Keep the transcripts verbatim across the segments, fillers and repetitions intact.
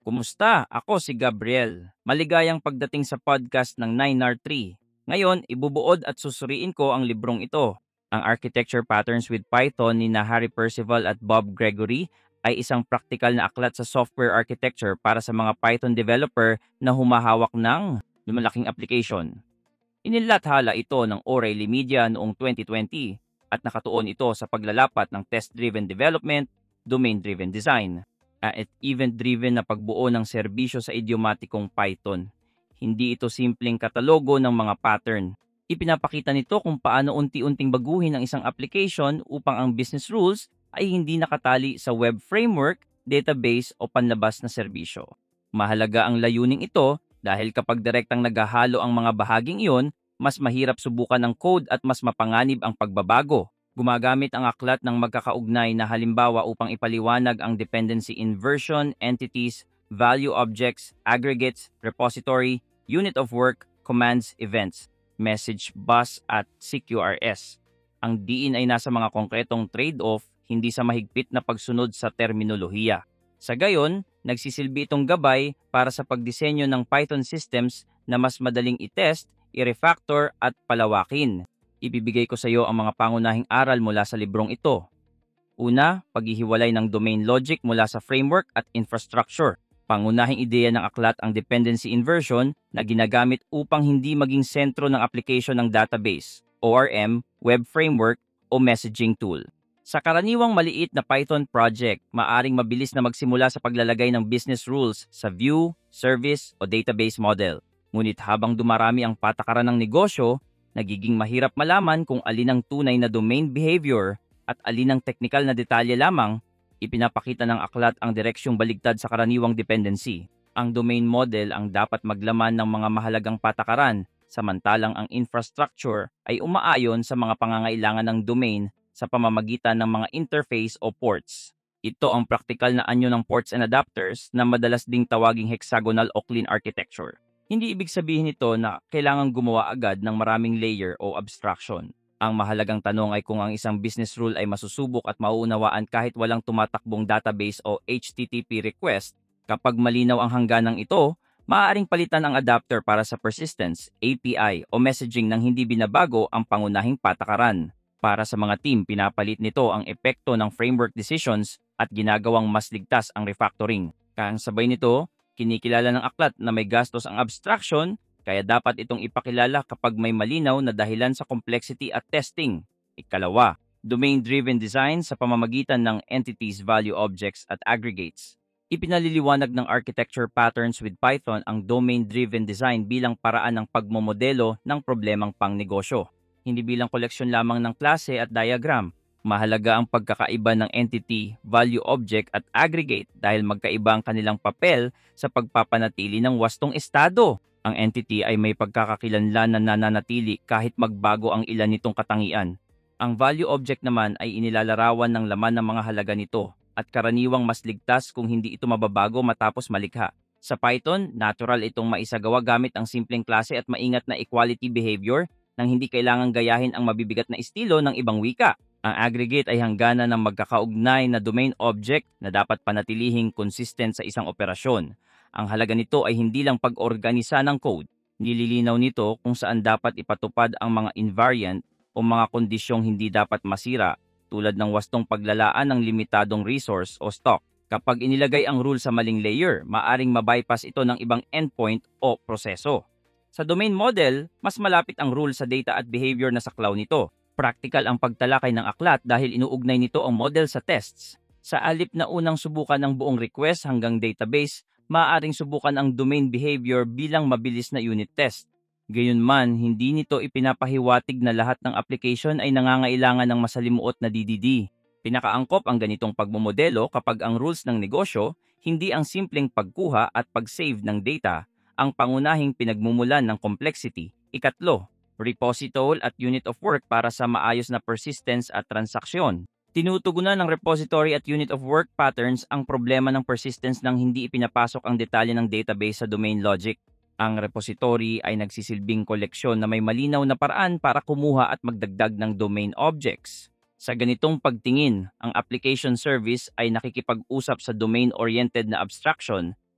Kumusta? Ako si Gabriel. Maligayang pagdating sa podcast ng nine R three. Ngayon, ibubuod at susuriin ko ang librong ito. Ang Architecture Patterns with Python ni na Harry Percival at Bob Gregory ay isang praktikal na aklat sa software architecture para sa mga Python developer na humahawak ng lumalaking application. Inilathala ito ng O'Reilly Media noong twenty twenty at nakatuon ito sa paglalapat ng test-driven development, domain-driven design, at event-driven na pagbuo ng serbisyo sa idiomatikong Python. Hindi ito simpleng katalogo ng mga pattern. Ipinapakita nito kung paano unti-unting baguhin ang isang application upang ang business rules ay hindi nakatali sa web framework, database o panlabas na serbisyo. Mahalaga ang layuning ito dahil kapag direktang naghahalo ang mga bahaging iyon, mas mahirap subukan ng code at mas mapanganib ang pagbabago. Gumagamit ang aklat ng magkakaugnay na halimbawa upang ipaliwanag ang dependency inversion, entities, value objects, aggregates, repository, unit of work, commands, events, message bus at C Q R S. Ang diin ay nasa mga konkretong trade-off, hindi sa mahigpit na pagsunod sa terminolohiya. Sa gayon, nagsisilbi itong gabay para sa pagdisenyo ng Python systems na mas madaling i-test, i-refactor at palawakin. Ibibigay ko sa iyo ang mga pangunahing aral mula sa librong ito. Una, paghihiwalay ng domain logic mula sa framework at infrastructure. Pangunahing ideya ng aklat ang dependency inversion na ginagamit upang hindi maging sentro ng application ng database, O R M, web framework o messaging tool. Sa karaniwang maliit na Python project, maaring mabilis na magsimula sa paglalagay ng business rules sa view, service o database model. Ngunit habang dumarami ang patakaran ng negosyo, nagiging mahirap malaman kung alin ang tunay na domain behavior at alin ang technical na detalye lamang. Ipinapakita ng aklat ang direksyong baligtad sa karaniwang dependency. Ang domain model ang dapat maglaman ng mga mahalagang patakaran, samantalang ang infrastructure ay umaayon sa mga pangangailangan ng domain sa pamamagitan ng mga interface o ports. Ito ang praktikal na anyo ng ports and adapters na madalas ding tawaging hexagonal o clean architecture. Hindi ibig sabihin nito na kailangang gumawa agad ng maraming layer o abstraction. Ang mahalagang tanong ay kung ang isang business rule ay masusubok at mauunawaan kahit walang tumatakbong database o H T T P request. Kapag malinaw ang hangganang ito, maaaring palitan ang adapter para sa persistence, A P I o messaging nang hindi binabago ang pangunahing patakaran. Para sa mga team, pinapalit nito ang epekto ng framework decisions at ginagawang mas ligtas ang refactoring. Kasabay nito, kinikilala ng aklat na may gastos ang abstraction, kaya dapat itong ipakilala kapag may malinaw na dahilan sa complexity at testing. Ikalawa, domain-driven design sa pamamagitan ng entities, value objects at aggregates. Ipinaliliwanag ng Architecture Patterns with Python ang domain-driven design bilang paraan ng pagmomodelo ng problemang pangnegosyo. Hindi bilang koleksyon lamang ng klase at diagram. Mahalaga ang pagkakaiba ng entity, value object at aggregate dahil magkaiba ang kanilang papel sa pagpapanatili ng wastong estado. Ang entity ay may pagkakakilanlan na nananatili kahit magbago ang ilan nitong katangian. Ang value object naman ay inilalarawan ng laman ng mga halaga nito at karaniwang mas ligtas kung hindi ito mababago matapos malikha. Sa Python, natural itong maisagawa gamit ang simpleng klase at maingat na equality behavior nang hindi kailangang gayahin ang mabibigat na estilo ng ibang wika. Ang aggregate ay hangganan ng magkakaugnay na domain object na dapat panatilihing consistent sa isang operasyon. Ang halaga nito ay hindi lang pag-organisa ng code. Nililinaw nito kung saan dapat ipatupad ang mga invariant o mga kondisyong hindi dapat masira tulad ng wastong paglalaan ng limitadong resource o stock. Kapag inilagay ang rule sa maling layer, maaring mabypass ito ng ibang endpoint o proseso. Sa domain model, mas malapit ang rule sa data at behavior na saklaw nito. Practical ang pagtalakay ng aklat dahil inuugnay nito ang model sa tests. Sa alip na unang subukan ng buong request hanggang database, maaaring subukan ang domain behavior bilang mabilis na unit test. Gayunman, hindi nito ipinapahiwatig na lahat ng application ay nangangailangan ng masalimuot na D D D. Pinakaangkop ang ganitong pagmomodelo kapag ang rules ng negosyo, hindi ang simpleng pagkuha at pag-save ng data, ang pangunahing pinagmumulan ng complexity. Ikatlo, repository at unit of work para sa maayos na persistence at transaksyon. Tinutugunan ng repository at unit of work patterns ang problema ng persistence nang hindi ipinapasok ang detalye ng database sa domain logic. Ang repository ay nagsisilbing koleksyon na may malinaw na paraan para kumuha at magdagdag ng domain objects. Sa ganitong pagtingin, ang application service ay nakikipag-usap sa domain-oriented na abstraction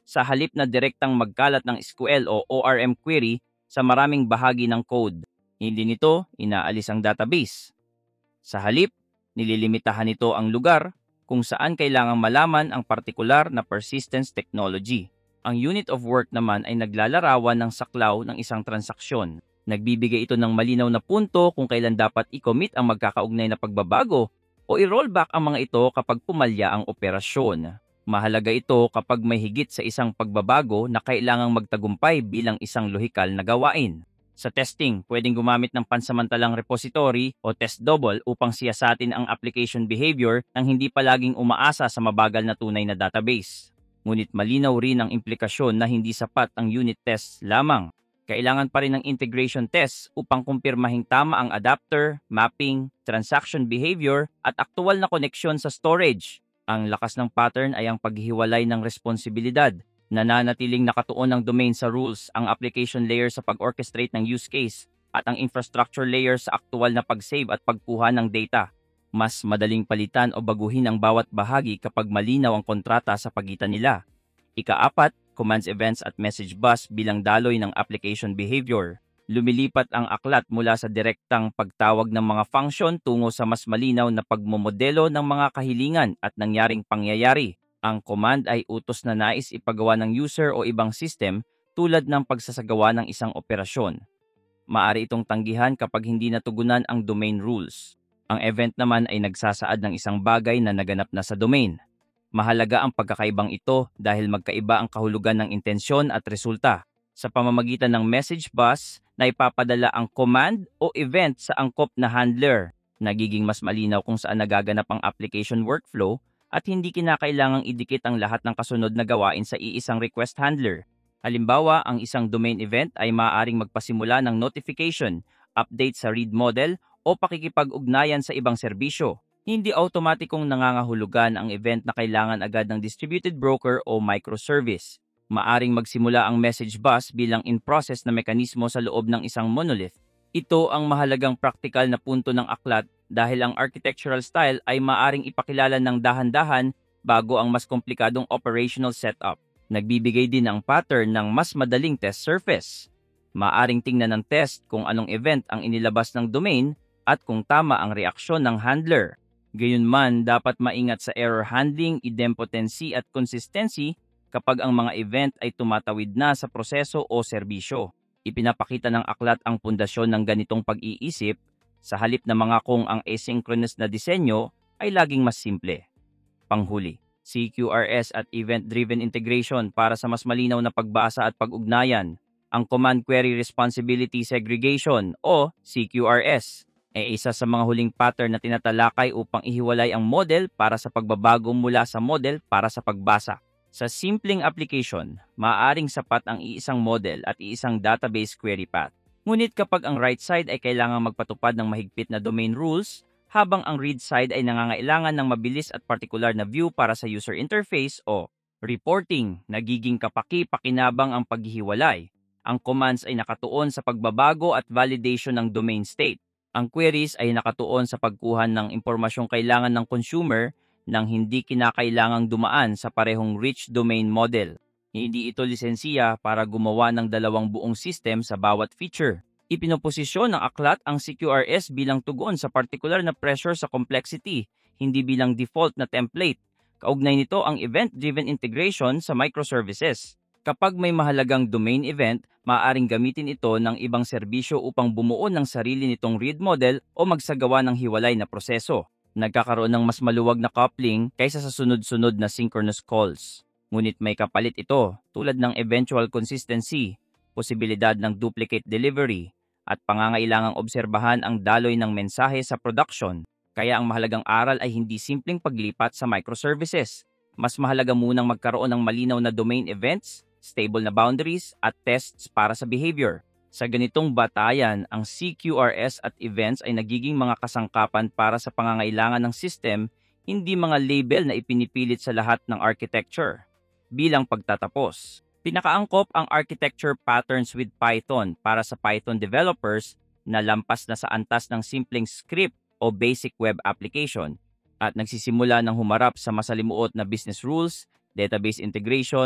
sa halip na direktang magkalat ng S Q L o O R M query sa maraming bahagi ng code. Hindi nito inaalis ang database. Sa halip, nililimitahan nito ang lugar kung saan kailangang malaman ang partikular na persistence technology. Ang unit of work naman ay naglalarawan ng saklaw ng isang transaksyon. Nagbibigay ito ng malinaw na punto kung kailan dapat i-commit ang magkakaugnay na pagbabago o i-rollback ang mga ito kapag pumalya ang operasyon. Mahalaga ito kapag may higit sa isang pagbabago na kailangang magtagumpay bilang isang lohikal na gawain. Sa testing, pwedeng gumamit ng pansamantalang repository o test double upang siyasatin ang application behavior nang hindi palaging umaasa sa mabagal na tunay na database. Ngunit malinaw rin ang implikasyon na hindi sapat ang unit tests lamang. Kailangan pa rin ng integration tests upang kumpirmahing tama ang adapter, mapping, transaction behavior at aktual na koneksyon sa storage. Ang lakas ng pattern ay ang paghihiwalay ng responsibilidad. Nananatiling nakatuon ng domain sa rules, ang application layer sa pag-orchestrate ng use case, at ang infrastructure layer sa aktual na pag-save at pagkuha ng data. Mas madaling palitan o baguhin ang bawat bahagi kapag malinaw ang kontrata sa pagitan nila. Ikaapat, commands, events at message bus bilang daloy ng application behavior. Lumilipat ang aklat mula sa direktang pagtawag ng mga function tungo sa mas malinaw na pagmomodelo ng mga kahilingan at nangyaring pangyayari. Ang command ay utos na nais ipagawa ng user o ibang system tulad ng pagsasagawa ng isang operasyon. Maaari itong tanggihan kapag hindi natugunan ang domain rules. Ang event naman ay nagsasaad ng isang bagay na naganap na sa domain. Mahalaga ang pagkakaibang ito dahil magkaiba ang kahulugan ng intensyon at resulta. Sa pamamagitan ng message bus, na ipapadala ang command o event sa angkop na handler. Nagiging mas malinaw kung saan nagaganap ang application workflow at hindi kinakailangang idikit ang lahat ng kasunod na gawain sa iisang request handler. Halimbawa, ang isang domain event ay maaaring magpasimula ng notification, update sa read model, o pakikipag-ugnayan sa ibang serbisyo. Hindi automatikong nangangahulugan ang event na kailangan agad ng distributed broker o microservice. Maaring magsimula ang message bus bilang in-process na mekanismo sa loob ng isang monolith. Ito ang mahalagang praktikal na punto ng aklat dahil ang architectural style ay maaring ipakilala ng dahan-dahan bago ang mas komplikadong operational setup. Nagbibigay din ang pattern ng mas madaling test surface. Maaring tingnan ng test kung anong event ang inilabas ng domain at kung tama ang reaksyon ng handler. Gayunman, dapat maingat sa error handling, idempotency at consistency kapag ang mga event ay tumatawid na sa proseso o serbisyo. Ipinapakita ng aklat ang pundasyon ng ganitong pag-iisip sa halip na mga kung ang asynchronous na disenyo ay laging mas simple. Panghuli, C Q R S at Event-Driven Integration para sa mas malinaw na pagbasa at pag-ugnayan. Ang Command Query Responsibility Segregation o C Q R S ay isa sa mga huling pattern na tinatalakay upang ihiwalay ang model para sa pagbabago mula sa model para sa pagbasa. Sa simpleng application, maaaring sapat ang iisang model at iisang database query path. Ngunit kapag ang write side ay kailangang magpatupad ng mahigpit na domain rules, habang ang read side ay nangangailangan ng mabilis at partikular na view para sa user interface o reporting, nagiging kapaki-pakinabang ang paghihiwalay. Ang commands ay nakatuon sa pagbabago at validation ng domain state. Ang queries ay nakatuon sa pagkuha ng impormasyong kailangan ng consumer nang hindi kinakailangang dumaan sa parehong rich domain model. Hindi ito lisensiya para gumawa ng dalawang buong system sa bawat feature. Ipinoposisyon ng aklat ang C Q R S bilang tugon sa partikular na pressure sa complexity, hindi bilang default na template. Kaugnay nito ang event-driven integration sa microservices. Kapag may mahalagang domain event, maaaring gamitin ito ng ibang serbisyo upang bumuo ng sarili nitong read model o magsagawa ng hiwalay na proseso. Nagkakaroon ng mas maluwag na coupling kaysa sa sunod-sunod na synchronous calls. Ngunit may kapalit ito tulad ng eventual consistency, posibilidad ng duplicate delivery, at pangangailangang obserbahan ang daloy ng mensahe sa production. Kaya ang mahalagang aral ay hindi simpleng paglipat sa microservices. Mas mahalaga munang magkaroon ng malinaw na domain events, stable na boundaries, at tests para sa behavior. Sa ganitong batayan, ang C Q R S at events ay nagiging mga kasangkapan para sa pangangailangan ng system, hindi mga label na ipinipilit sa lahat ng architecture. Bilang pagtatapos, pinakaangkop ang architecture patterns with Python para sa Python developers na lampas na sa antas ng simpleng script o basic web application at nagsisimula ng humarap sa masalimuot na business rules, database integration,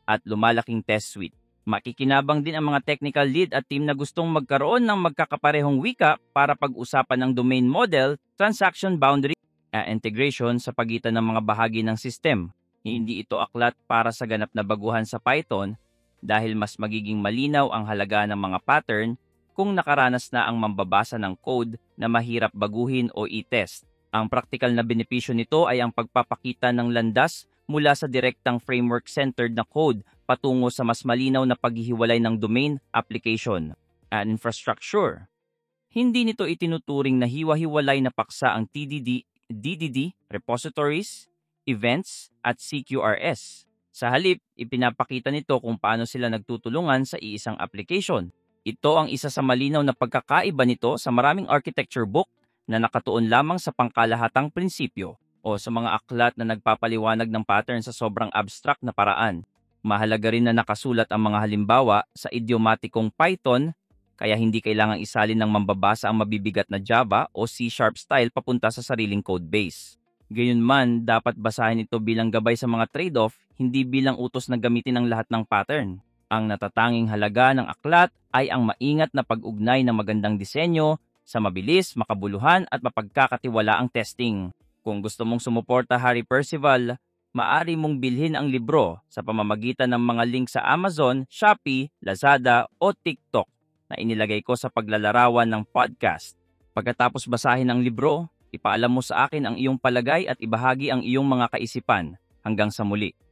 at lumalaking test suite. Makikinabang din ang mga technical lead at team na gustong magkaroon ng magkakaparehong wika para pag-usapan ng domain model, transaction boundary, at integration sa pagitan ng mga bahagi ng system. Hindi ito aklat para sa ganap na baguhan sa Python dahil mas magiging malinaw ang halaga ng mga pattern kung nakaranas na ang mambabasa ng code na mahirap baguhin o i-test. Ang praktikal na benepisyo nito ay ang pagpapakita ng landas mula sa direktang framework-centered na code patungo sa mas malinaw na paghihiwalay ng domain, application, at infrastructure. Hindi nito itinuturing na hiwa-hiwalay na paksa ang T D D, D D D, repositories, events, at C Q R S. Sa halip, ipinapakita nito kung paano sila nagtutulungan sa iisang application. Ito ang isa sa malinaw na pagkakaiba nito sa maraming architecture book na nakatuon lamang sa pangkalahatang prinsipyo o sa mga aklat na nagpapaliwanag ng pattern sa sobrang abstract na paraan. Mahalaga rin na nakasulat ang mga halimbawa sa idiomatikong Python, kaya hindi kailangang isalin ng mambabasa ang mabibigat na Java o C Sharp style papunta sa sariling codebase. Gayunman, dapat basahin ito bilang gabay sa mga trade-off, hindi bilang utos na gamitin ang lahat ng pattern. Ang natatanging halaga ng aklat ay ang maingat na pag-ugnay ng magandang disenyo sa mabilis, makabuluhan at mapagkakatiwalaang testing. Kung gusto mong sumuporta Harry Percival, maaari mong bilhin ang libro sa pamamagitan ng mga link sa Amazon, Shopee, Lazada o TikTok na inilagay ko sa paglalarawan ng podcast. Pagkatapos basahin ang libro, ipaalam mo sa akin ang iyong palagay at ibahagi ang iyong mga kaisipan. Hanggang sa muli.